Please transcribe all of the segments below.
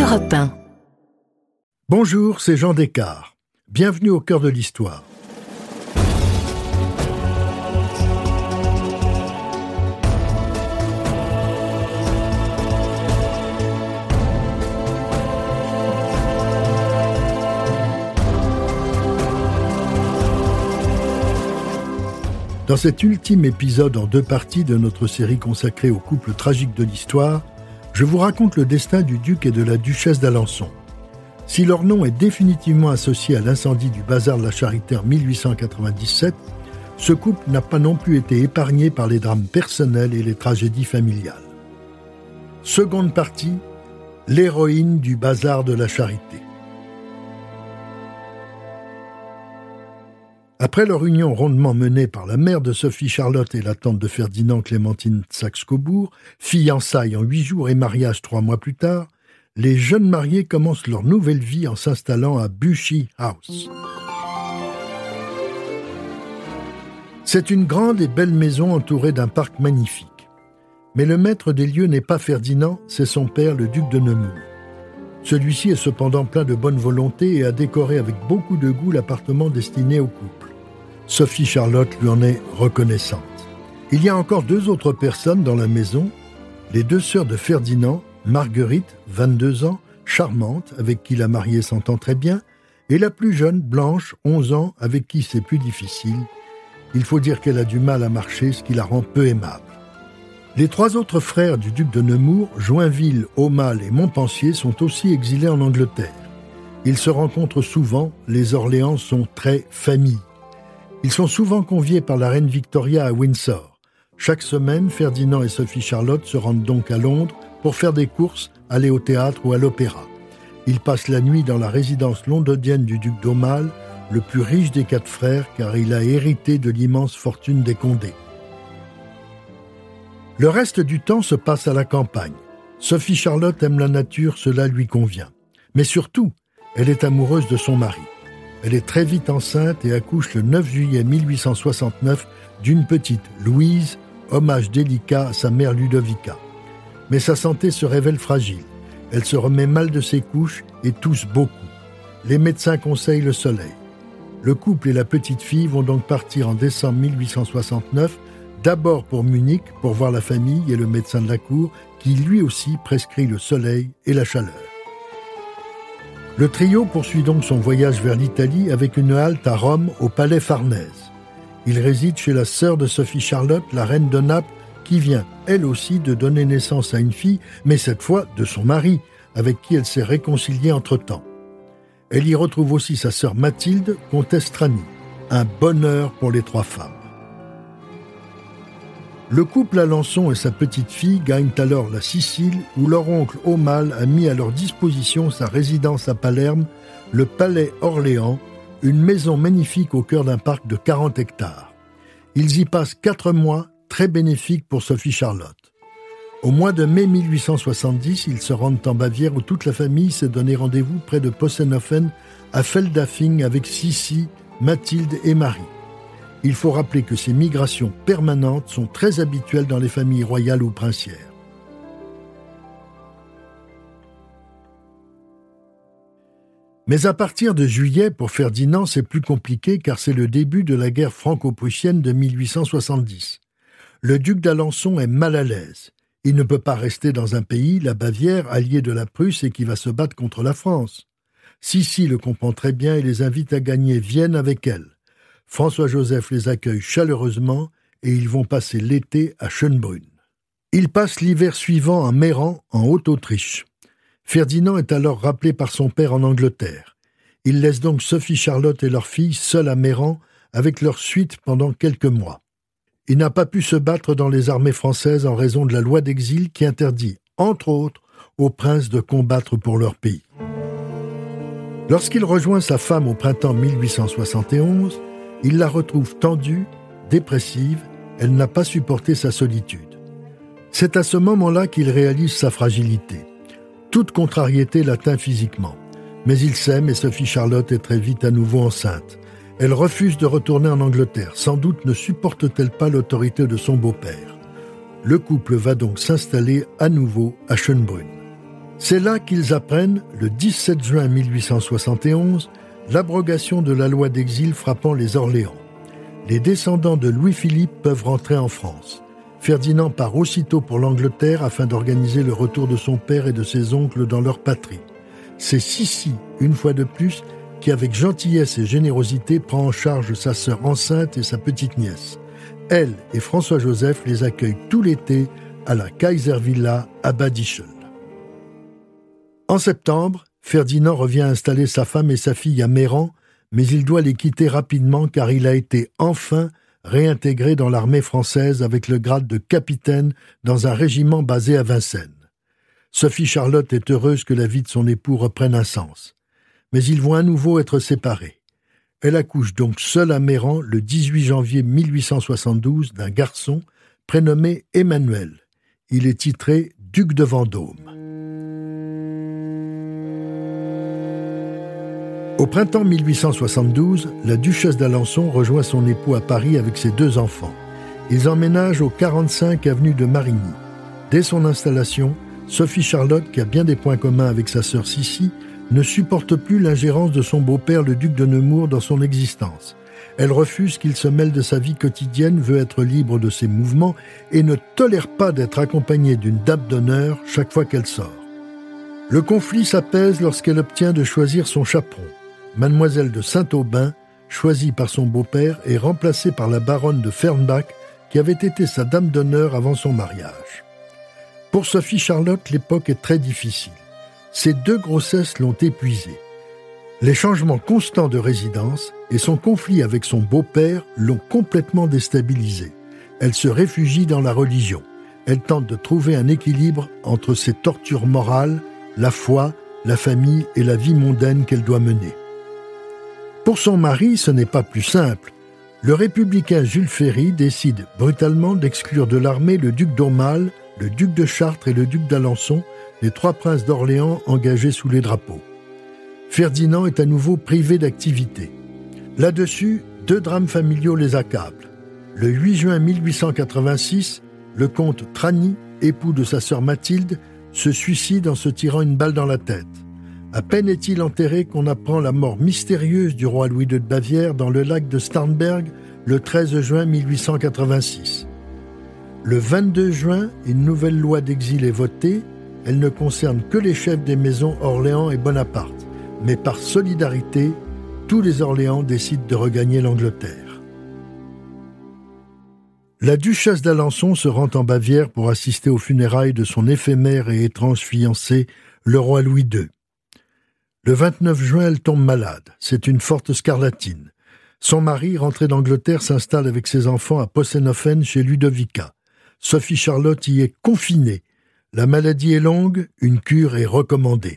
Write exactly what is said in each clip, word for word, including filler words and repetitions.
Europe un. Bonjour, c'est Jean Descartes. Bienvenue au cœur de l'histoire. Dans cet ultime épisode en deux parties de notre série consacrée au couple tragique de l'histoire, je vous raconte le destin du duc et de la duchesse d'Alençon. Si leur nom est définitivement associé à l'incendie du bazar de la Charité en mille huit cent quatre-vingt-dix-sept, ce couple n'a pas non plus été épargné par les drames personnels et les tragédies familiales. Seconde partie, l'héroïne du bazar de la Charité. Après leur union rondement menée par la mère de Sophie-Charlotte et la tante de Ferdinand, Clémentine Saxe-Cobourg, fiançailles en huit jours et mariage trois mois plus tard, les jeunes mariés commencent leur nouvelle vie en s'installant à Buchy House. C'est une grande et belle maison entourée d'un parc magnifique. Mais le maître des lieux n'est pas Ferdinand, c'est son père, le duc de Nemours. Celui-ci est cependant plein de bonne volonté et a décoré avec beaucoup de goût l'appartement destiné au couple. Sophie-Charlotte lui en est reconnaissante. Il y a encore deux autres personnes dans la maison, les deux sœurs de Ferdinand, Marguerite, vingt-deux ans, charmante, avec qui la mariée s'entend très bien, et la plus jeune, Blanche, onze ans, avec qui c'est plus difficile. Il faut dire qu'elle a du mal à marcher, ce qui la rend peu aimable. Les trois autres frères du duc de Nemours, Joinville, Aumale et Montpensier, sont aussi exilés en Angleterre. Ils se rencontrent souvent, les Orléans sont très famille. Ils sont souvent conviés par la reine Victoria à Windsor. Chaque semaine, Ferdinand et Sophie-Charlotte se rendent donc à Londres pour faire des courses, aller au théâtre ou à l'opéra. Ils passent la nuit dans la résidence londonienne du duc d'Aumale, le plus riche des quatre frères, car il a hérité de l'immense fortune des Condé. Le reste du temps se passe à la campagne. Sophie-Charlotte aime la nature, cela lui convient. Mais surtout, elle est amoureuse de son mari. Elle est très vite enceinte et accouche le neuf juillet mille huit cent soixante-neuf d'une petite Louise, hommage délicat à sa mère Ludovica. Mais sa santé se révèle fragile. Elle se remet mal de ses couches et tousse beaucoup. Les médecins conseillent le soleil. Le couple et la petite fille vont donc partir en décembre mille huit cent soixante-neuf, d'abord pour Munich, pour voir la famille et le médecin de la cour, qui lui aussi prescrit le soleil et la chaleur. Le trio poursuit donc son voyage vers l'Italie avec une halte à Rome au Palais Farnèse. Il réside chez la sœur de Sophie-Charlotte, la reine de Naples, qui vient, elle aussi, de donner naissance à une fille, mais cette fois de son mari, avec qui elle s'est réconciliée entre-temps. Elle y retrouve aussi sa sœur Mathilde, comtesse Trani. Un bonheur pour les trois femmes. Le couple Alençon et sa petite-fille gagnent alors la Sicile, où leur oncle Aumale a mis à leur disposition sa résidence à Palerme, le Palais Orléans, une maison magnifique au cœur d'un parc de quarante hectares. Ils y passent quatre mois, très bénéfiques pour Sophie-Charlotte. Au mois de mai mille huit cent soixante-dix, ils se rendent en Bavière où toute la famille s'est donné rendez-vous près de Possenhofen, à Feldafing, avec Sissi, Mathilde et Marie. Il faut rappeler que ces migrations permanentes sont très habituelles dans les familles royales ou princières. Mais à partir de juillet, pour Ferdinand, c'est plus compliqué car c'est le début de la guerre franco-prussienne de mille huit cent soixante-dix. Le duc d'Alençon est mal à l'aise. Il ne peut pas rester dans un pays, la Bavière, allié de la Prusse et qui va se battre contre la France. Sissi le comprend très bien et les invite à gagner Vienne avec elle. François-Joseph les accueille chaleureusement et ils vont passer l'été à Schönbrunn. Ils passent l'hiver suivant à Meyran, en Haute-Autriche. Ferdinand est alors rappelé par son père en Angleterre. Il laisse donc Sophie-Charlotte et leur fille seuls à Meyran avec leur suite pendant quelques mois. Il n'a pas pu se battre dans les armées françaises en raison de la loi d'exil qui interdit, entre autres, aux princes de combattre pour leur pays. Lorsqu'il rejoint sa femme au printemps mille huit cent soixante et onze, il la retrouve tendue, dépressive, elle n'a pas supporté sa solitude. C'est à ce moment-là qu'il réalise sa fragilité. Toute contrariété l'atteint physiquement. Mais il s'aime et Sophie-Charlotte est très vite à nouveau enceinte. Elle refuse de retourner en Angleterre. Sans doute ne supporte-t-elle pas l'autorité de son beau-père. Le couple va donc s'installer à nouveau à Schönbrunn. C'est là qu'ils apprennent, le dix-sept juin mille huit cent soixante et onze, l'abrogation de la loi d'exil frappant les Orléans. Les descendants de Louis-Philippe peuvent rentrer en France. Ferdinand part aussitôt pour l'Angleterre afin d'organiser le retour de son père et de ses oncles dans leur patrie. C'est Sissi, une fois de plus, qui avec gentillesse et générosité prend en charge sa sœur enceinte et sa petite-nièce. Elle et François-Joseph les accueillent tout l'été à la Kaiservilla à Bad Ischl. En septembre, Ferdinand revient installer sa femme et sa fille à Méran, mais il doit les quitter rapidement car il a été enfin réintégré dans l'armée française avec le grade de capitaine dans un régiment basé à Vincennes. Sophie Charlotte est heureuse que la vie de son époux reprenne un sens. Mais ils vont à nouveau être séparés. Elle accouche donc seule à Méran le dix-huit janvier mille huit cent soixante-douze d'un garçon prénommé Emmanuel. Il est titré duc de Vendôme. Au printemps mille huit cent soixante-douze, la duchesse d'Alençon rejoint son époux à Paris avec ses deux enfants. Ils emménagent au quarante-cinq avenue de Marigny. Dès son installation, Sophie Charlotte, qui a bien des points communs avec sa sœur Sissi, ne supporte plus l'ingérence de son beau-père, le duc de Nemours, dans son existence. Elle refuse qu'il se mêle de sa vie quotidienne, veut être libre de ses mouvements et ne tolère pas d'être accompagnée d'une dame d'honneur chaque fois qu'elle sort. Le conflit s'apaise lorsqu'elle obtient de choisir son chaperon. Mademoiselle de Saint-Aubin, choisie par son beau-père, est remplacée par la baronne de Fernbach, qui avait été sa dame d'honneur avant son mariage. Pour Sophie Charlotte, l'époque est très difficile. Ces deux grossesses l'ont épuisée. Les changements constants de résidence et son conflit avec son beau-père l'ont complètement déstabilisée. Elle se réfugie dans la religion. Elle tente de trouver un équilibre entre ses tortures morales, la foi, la famille et la vie mondaine qu'elle doit mener. Pour son mari, ce n'est pas plus simple. Le républicain Jules Ferry décide brutalement d'exclure de l'armée le duc d'Aumale, le duc de Chartres et le duc d'Alençon, les trois princes d'Orléans engagés sous les drapeaux. Ferdinand est à nouveau privé d'activité. Là-dessus, deux drames familiaux les accablent. Le huit juin mille huit cent quatre-vingt-six, le comte Trani, époux de sa sœur Mathilde, se suicide en se tirant une balle dans la tête. À peine est-il enterré qu'on apprend la mort mystérieuse du roi Louis deux de Bavière dans le lac de Starnberg le treize juin mille huit cent quatre-vingt-six. Le vingt-deux juin, une nouvelle loi d'exil est votée. Elle ne concerne que les chefs des maisons Orléans et Bonaparte. Mais par solidarité, tous les Orléans décident de regagner l'Angleterre. La duchesse d'Alençon se rend en Bavière pour assister aux funérailles de son éphémère et étrange fiancé, le roi Louis deux. Le vingt-neuf juin, elle tombe malade. C'est une forte scarlatine. Son mari, rentré d'Angleterre, s'installe avec ses enfants à Possenhofen chez Ludovica. Sophie Charlotte y est confinée. La maladie est longue, une cure est recommandée.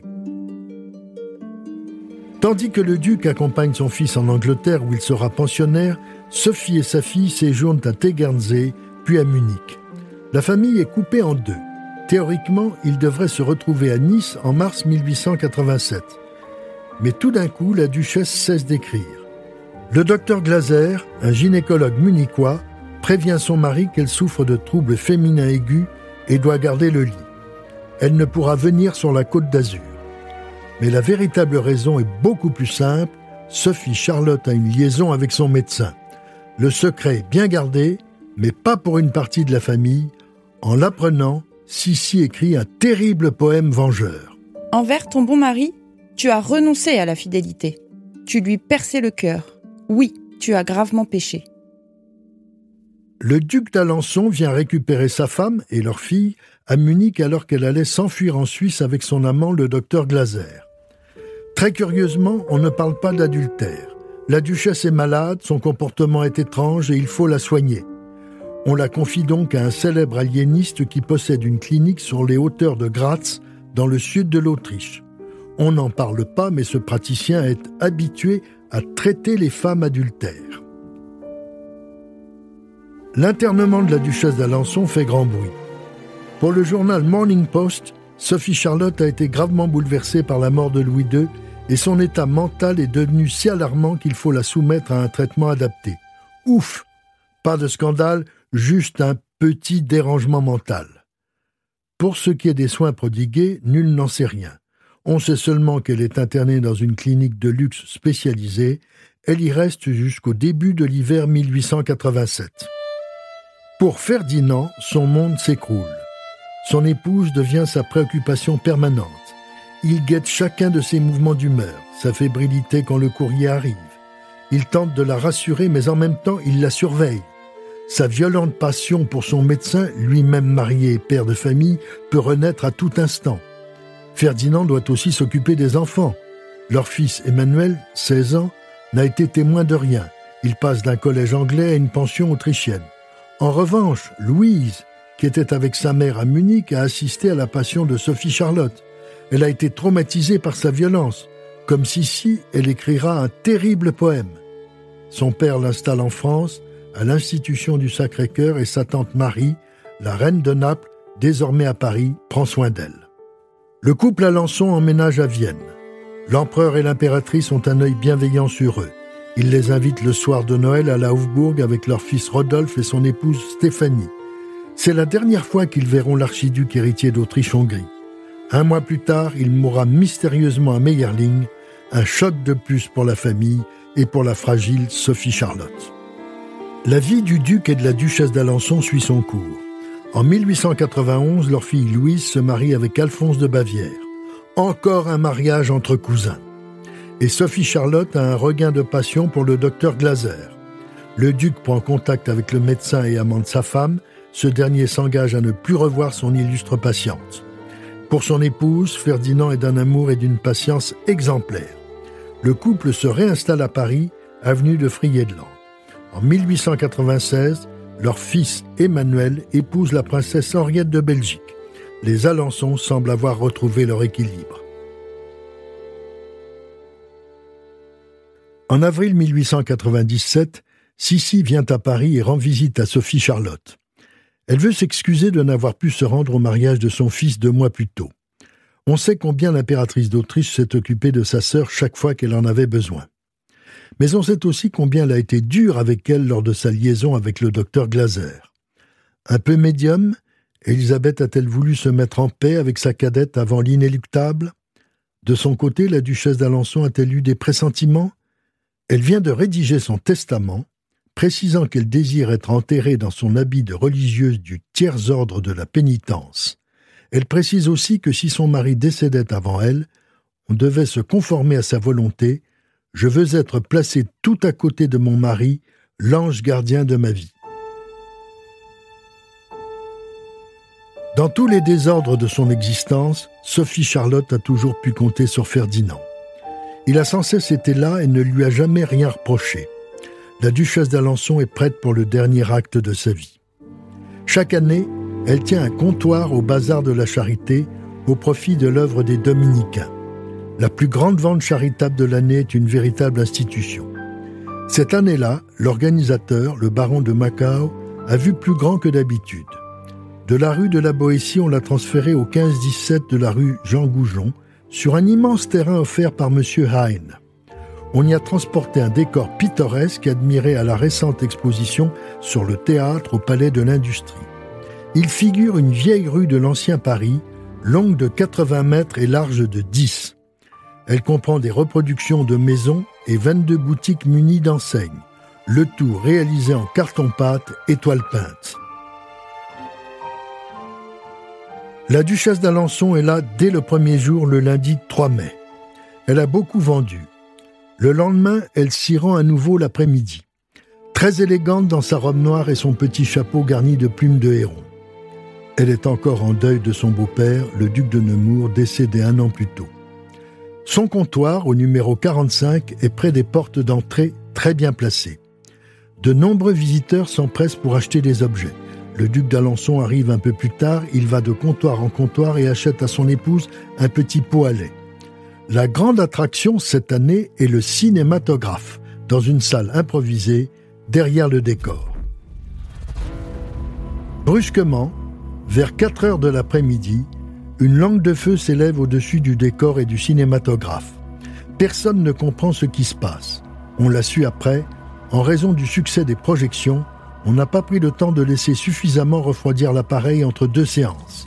Tandis que le duc accompagne son fils en Angleterre où il sera pensionnaire, Sophie et sa fille séjournent à Tegernsee, puis à Munich. La famille est coupée en deux. Théoriquement, ils devraient se retrouver à Nice en mars mille huit cent quatre-vingt-sept. Mais tout d'un coup, la duchesse cesse d'écrire. Le docteur Glaser, un gynécologue munichois, prévient son mari qu'elle souffre de troubles féminins aigus et doit garder le lit. Elle ne pourra venir sur la Côte d'Azur. Mais la véritable raison est beaucoup plus simple. Sophie Charlotte a une liaison avec son médecin. Le secret est bien gardé, mais pas pour une partie de la famille. En l'apprenant, Sissi écrit un terrible poème vengeur. Envers ton bon mari, tu as renoncé à la fidélité. Tu lui perçais le cœur. Oui, tu as gravement péché. Le duc d'Alençon vient récupérer sa femme et leur fille à Munich alors qu'elle allait s'enfuir en Suisse avec son amant, le docteur Glaser. Très curieusement, on ne parle pas d'adultère. La duchesse est malade, son comportement est étrange et il faut la soigner. On la confie donc à un célèbre aliéniste qui possède une clinique sur les hauteurs de Graz, dans le sud de l'Autriche. On n'en parle pas, mais ce praticien est habitué à traiter les femmes adultères. L'internement de la duchesse d'Alençon fait grand bruit. Pour le journal Morning Post, Sophie Charlotte a été gravement bouleversée par la mort de Louis deux et son état mental est devenu si alarmant qu'il faut la soumettre à un traitement adapté. Ouf! Pas de scandale, juste un petit dérangement mental. Pour ce qui est des soins prodigués, nul n'en sait rien. On sait seulement qu'elle est internée dans une clinique de luxe spécialisée. Elle y reste jusqu'au début de l'hiver mille huit cent quatre-vingt-sept. Pour Ferdinand, son monde s'écroule. Son épouse devient sa préoccupation permanente. Il guette chacun de ses mouvements d'humeur, sa fébrilité quand le courrier arrive. Il tente de la rassurer, mais en même temps, il la surveille. Sa violente passion pour son médecin, lui-même marié et père de famille, peut renaître à tout instant. Ferdinand doit aussi s'occuper des enfants. Leur fils Emmanuel, seize ans, n'a été témoin de rien. Il passe d'un collège anglais à une pension autrichienne. En revanche, Louise, qui était avec sa mère à Munich, a assisté à la passion de Sophie Charlotte. Elle a été traumatisée par sa violence. Comme Sissi, elle écrira un terrible poème. Son père l'installe en France, à l'Institution du Sacré-Cœur, et sa tante Marie, la reine de Naples, désormais à Paris, prend soin d'elle. Le couple Alençon emménage à Vienne. L'empereur et l'impératrice ont un œil bienveillant sur eux. Ils les invitent le soir de Noël à la Hofburg avec leur fils Rodolphe et son épouse Stéphanie. C'est la dernière fois qu'ils verront l'archiduc héritier d'Autriche-Hongrie. Un mois plus tard, il mourra mystérieusement à Meyerling, un choc de plus pour la famille et pour la fragile Sophie Charlotte. La vie du duc et de la duchesse d'Alençon suit son cours. En mille huit cent quatre-vingt-onze, leur fille Louise se marie avec Alphonse de Bavière. Encore un mariage entre cousins. Et Sophie Charlotte a un regain de passion pour le docteur Glaser. Le duc prend contact avec le médecin et amant de sa femme. Ce dernier s'engage à ne plus revoir son illustre patiente. Pour son épouse, Ferdinand est d'un amour et d'une patience exemplaires. Le couple se réinstalle à Paris, avenue de Friedland. En mille huit cent quatre-vingt-seize, leur fils Emmanuel épouse la princesse Henriette de Belgique. Les Alençon semblent avoir retrouvé leur équilibre. En avril mille huit cent quatre-vingt-dix-sept, Sissi vient à Paris et rend visite à Sophie Charlotte. Elle veut s'excuser de n'avoir pu se rendre au mariage de son fils deux mois plus tôt. On sait combien l'impératrice d'Autriche s'est occupée de sa sœur chaque fois qu'elle en avait besoin. Mais on sait aussi combien elle a été dure avec elle lors de sa liaison avec le docteur Glaser. Un peu médium, Élisabeth a-t-elle voulu se mettre en paix avec sa cadette avant l'inéluctable ? De son côté, la duchesse d'Alençon a-t-elle eu des pressentiments ? Elle vient de rédiger son testament, précisant qu'elle désire être enterrée dans son habit de religieuse du tiers ordre de la pénitence. Elle précise aussi que si son mari décédait avant elle, on devait se conformer à sa volonté. « Je veux être placée tout à côté de mon mari, l'ange gardien de ma vie. » Dans tous les désordres de son existence, Sophie Charlotte a toujours pu compter sur Ferdinand. Il a sans cesse été là et ne lui a jamais rien reproché. La duchesse d'Alençon est prête pour le dernier acte de sa vie. Chaque année, elle tient un comptoir au bazar de la Charité au profit de l'œuvre des Dominicains. La plus grande vente charitable de l'année est une véritable institution. Cette année-là, l'organisateur, le baron de Macao, a vu plus grand que d'habitude. De la rue de la Boétie, on l'a transféré au quinze dix-sept de la rue Jean Goujon, sur un immense terrain offert par M. Hein. On y a transporté un décor pittoresque admiré à la récente exposition sur le théâtre au Palais de l'Industrie. Il figure une vieille rue de l'ancien Paris, longue de quatre-vingts mètres et large de dix. Elle comprend des reproductions de maisons et vingt-deux boutiques munies d'enseignes, le tout réalisé en carton-pâte et toile peinte. La duchesse d'Alençon est là dès le premier jour, le lundi trois mai. Elle a beaucoup vendu. Le lendemain, elle s'y rend à nouveau l'après-midi. Très élégante dans sa robe noire et son petit chapeau garni de plumes de héron. Elle est encore en deuil de son beau-père, le duc de Nemours, décédé un an plus tôt. Son comptoir, au numéro quarante-cinq, est près des portes d'entrée, très bien placé. De nombreux visiteurs s'empressent pour acheter des objets. Le duc d'Alençon arrive un peu plus tard, il va de comptoir en comptoir et achète à son épouse un petit pot à lait. La grande attraction cette année est le cinématographe, dans une salle improvisée, derrière le décor. Brusquement, vers quatre heures de l'après-midi, une langue de feu s'élève au-dessus du décor et du cinématographe. Personne ne comprend ce qui se passe. On l'a su après, en raison du succès des projections, on n'a pas pris le temps de laisser suffisamment refroidir l'appareil entre deux séances.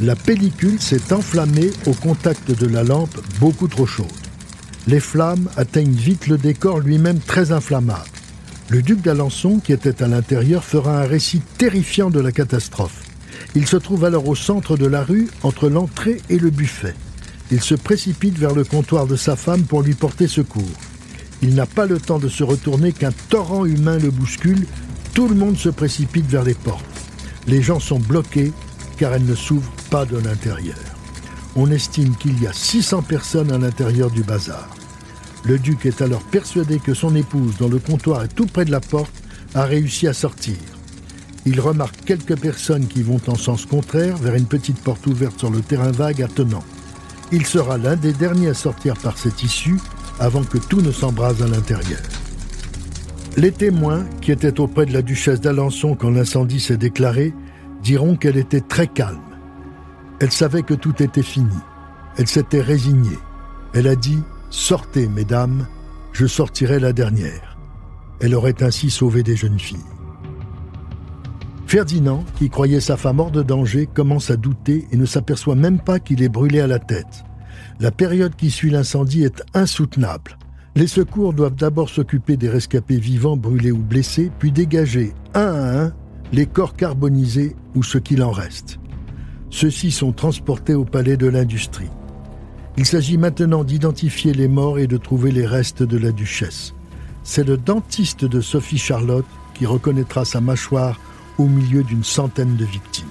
La pellicule s'est enflammée au contact de la lampe beaucoup trop chaude. Les flammes atteignent vite le décor lui-même très inflammable. Le duc d'Alençon, qui était à l'intérieur, fera un récit terrifiant de la catastrophe. Il se trouve alors au centre de la rue, entre l'entrée et le buffet. Il se précipite vers le comptoir de sa femme pour lui porter secours. Il n'a pas le temps de se retourner qu'un torrent humain le bouscule. Tout le monde se précipite vers les portes. Les gens sont bloqués car elles ne s'ouvrent pas de l'intérieur. On estime qu'il y a six cents personnes à l'intérieur du bazar. Le duc est alors persuadé que son épouse, dont le comptoir est tout près de la porte, a réussi à sortir. Il remarque quelques personnes qui vont en sens contraire vers une petite porte ouverte sur le terrain vague attenant. Il sera l'un des derniers à sortir par cette issue avant que tout ne s'embrase à l'intérieur. Les témoins, qui étaient auprès de la duchesse d'Alençon quand l'incendie s'est déclaré, diront qu'elle était très calme. Elle savait que tout était fini. Elle s'était résignée. Elle a dit « Sortez, mesdames, je sortirai la dernière ». Elle aurait ainsi sauvé des jeunes filles. Ferdinand, qui croyait sa femme hors de danger, commence à douter et ne s'aperçoit même pas qu'il est brûlé à la tête. La période qui suit l'incendie est insoutenable. Les secours doivent d'abord s'occuper des rescapés vivants brûlés ou blessés, puis dégager, un à un, les corps carbonisés ou ce qu'il en reste. Ceux-ci sont transportés au palais de l'Industrie. Il s'agit maintenant d'identifier les morts et de trouver les restes de la duchesse. C'est le dentiste de Sophie Charlotte qui reconnaîtra sa mâchoire au milieu d'une centaine de victimes.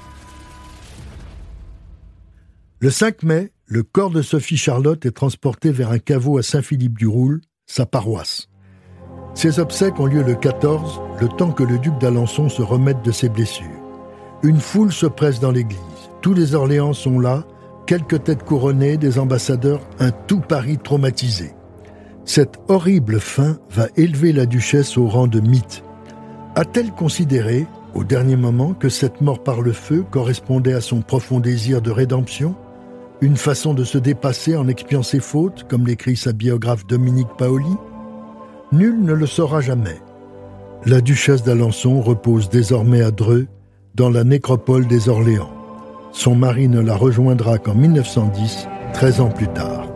Le cinq mai, le corps de Sophie Charlotte est transporté vers un caveau à Saint-Philippe-du-Roule, sa paroisse. Ses obsèques ont lieu le quatorze, le temps que le duc d'Alençon se remette de ses blessures. Une foule se presse dans l'église. Tous les Orléans sont là, quelques têtes couronnées, des ambassadeurs, un tout Paris traumatisé. Cette horrible fin va élever la duchesse au rang de mythe. A-t-elle considéré, au dernier moment, que cette mort par le feu correspondait à son profond désir de rédemption ? Une façon de se dépasser en expiant ses fautes, comme l'écrit sa biographe Dominique Paoli ? Nul ne le saura jamais. La duchesse d'Alençon repose désormais à Dreux, dans la nécropole des Orléans. Son mari ne la rejoindra qu'en mille neuf cent dix, treize ans plus tard.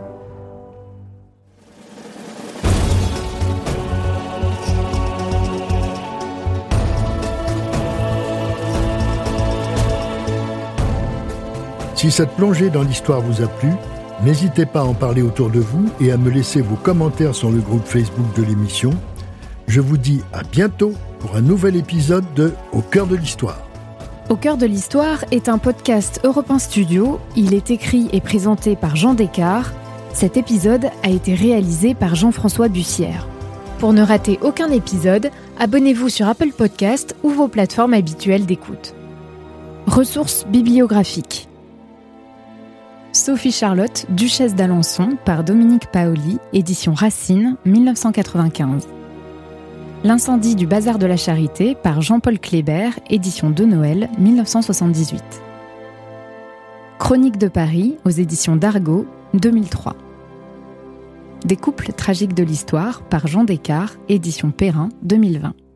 Si cette plongée dans l'histoire vous a plu, n'hésitez pas à en parler autour de vous et à me laisser vos commentaires sur le groupe Facebook de l'émission. Je vous dis à bientôt pour un nouvel épisode de Au cœur de l'histoire. Au cœur de l'histoire est un podcast Europe un Studio. Il est écrit et présenté par Jean Descartes. Cet épisode a été réalisé par Jean-François Bussière. Pour ne rater aucun épisode, abonnez-vous sur Apple Podcasts ou vos plateformes habituelles d'écoute. Ressources bibliographiques. Sophie Charlotte, duchesse d'Alençon, par Dominique Paoli, édition Racine, dix-neuf cent quatre-vingt-quinze. L'incendie du bazar de la Charité, par Jean-Paul Kléber, édition de Noël, dix-neuf cent soixante-dix-huit. Chronique de Paris, aux éditions d'Argo, deux mille trois. Des couples tragiques de l'histoire, par Jean Descartes, édition Perrin, deux mille vingt.